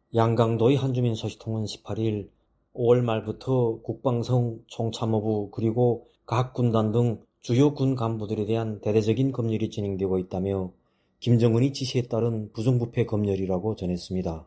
양강도의 한주민 소식통은 18일 5월 말부터 국방성, 총참모부 그리고 각 군단 등 주요 군 간부들에 대한 대대적인 검열이 진행되고 있다며 김정은이 지시에 따른 부정부패 검열이라고 전했습니다.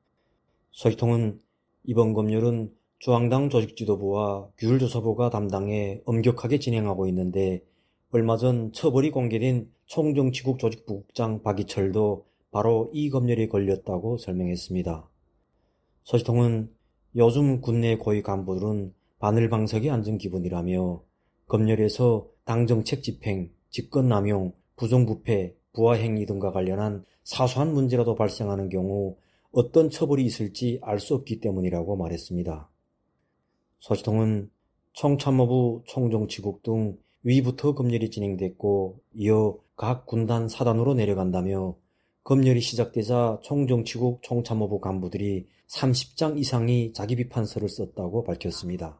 소식통은 이번 검열은 중앙당 조직지도부와 규율조사부가 담당해 엄격하게 진행하고 있는데 얼마 전 처벌이 공개된 총정치국 조직부국장 박이철도 바로 이 검열에 걸렸다고 설명했습니다. 소식통은 요즘 군내 고위 간부들은 바늘방석에 앉은 기분이라며 검열에서 당정책 집행, 직권남용, 부정부패, 부하행위 등과 관련한 사소한 문제라도 발생하는 경우 어떤 처벌이 있을지 알 수 없기 때문이라고 말했습니다. 소식통은 총참모부, 총정치국 등 위부터 검열이 진행됐고 이어 각 군단 사단으로 내려간다며 검열이 시작되자 총정치국 총참모부 간부들이 30장 이상의 자기비판서를 썼다고 밝혔습니다.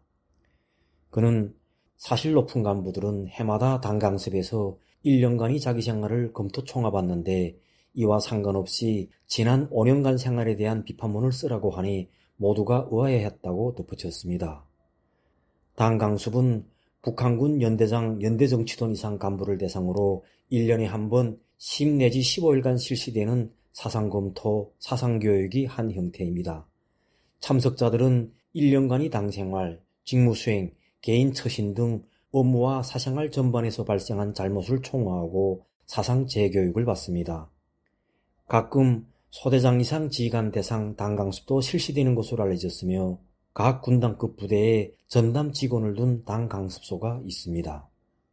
그는 사실 높은 간부들은 해마다 당 강습에서 1년간의 자기 생활을 검토 총합했는데 이와 상관없이 지난 5년간 생활에 대한 비판문을 쓰라고 하니 모두가 의아해했다고 덧붙였습니다. 당 강습은 북한군 연대장 연대정치돈 이상 간부를 대상으로 1년에 한 번 10 내지 15일간 실시되는 사상검토, 사상교육이 한 형태입니다. 참석자들은 1년간의 당생활, 직무수행, 개인 처신 등 업무와 사생활 전반에서 발생한 잘못을 총화하고 사상 재교육을 받습니다. 가끔 소대장 이상 지휘관 대상 당강습도 실시되는 것으로 알려졌으며 각 군단급 부대에 전담 직원을 둔 당강습소가 있습니다.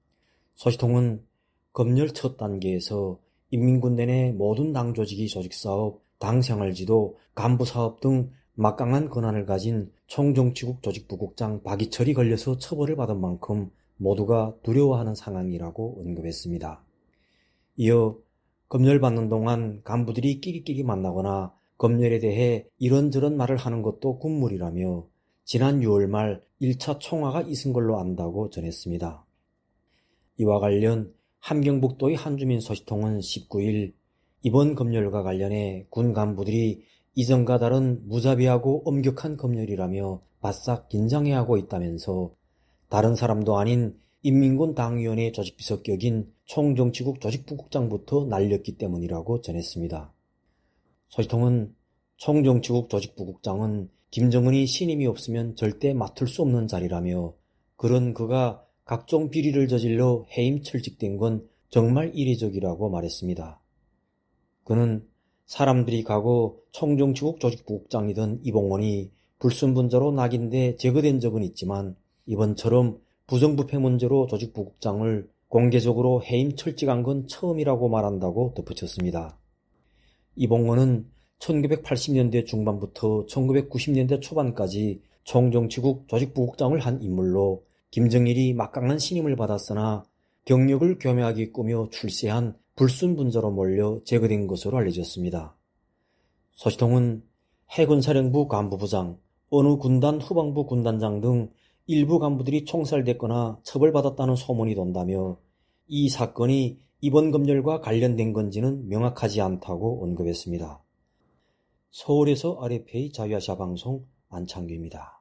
소식통은 검열 첫 단계에서 인민군대 내 모든 당 조직의 조직사업, 당생활지도, 간부사업 등 막강한 권한을 가진 총정치국 조직부국장 박이철이 걸려서 처벌을 받은 만큼 모두가 두려워하는 상황이라고 언급했습니다. 이어 검열받는 동안 간부들이 끼리끼리 만나거나 검열에 대해 이런저런 말을 하는 것도 군물이라며 지난 6월 말 1차 총화가 있은 걸로 안다고 전했습니다. 이와 관련 함경북도의 한주민 소식통은 19일 이번 검열과 관련해 군 간부들이 이전과 다른 무자비하고 엄격한 검열이라며 바싹 긴장해하고 있다면서 다른 사람도 아닌 인민군 당위원회 조직비서격인 총정치국 조직부국장부터 날렸기 때문이라고 전했습니다. 소식통은 총정치국 조직부국장은 김정은이 신임이 없으면 절대 맡을 수 없는 자리라며 그런 그가 각종 비리를 저질러 해임 철직된 건 정말 이례적이라고 말했습니다. 그는 사람들이 과거 총정치국 조직부국장이던 이봉원이 불순분자로 낙인돼 제거된 적은 있지만 이번처럼 부정부패 문제로 조직부국장을 공개적으로 해임 철직한 건 처음이라고 말한다고 덧붙였습니다. 이봉원은 1980년대 중반부터 1990년대 초반까지 총정치국 조직부국장을 한 인물로 김정일이 막강한 신임을 받았으나 경력을 교묘하게 꾸며 출세한 불순분자로 몰려 제거된 것으로 알려졌습니다. 소식통은 해군사령부 간부부장, 어느 군단 후방부 군단장 등 일부 간부들이 총살됐거나 처벌받았다는 소문이 돈다며 이 사건이 이번 검열과 관련된 건지는 명확하지 않다고 언급했습니다. 서울에서 RFA 자유아시아 방송 안창규입니다.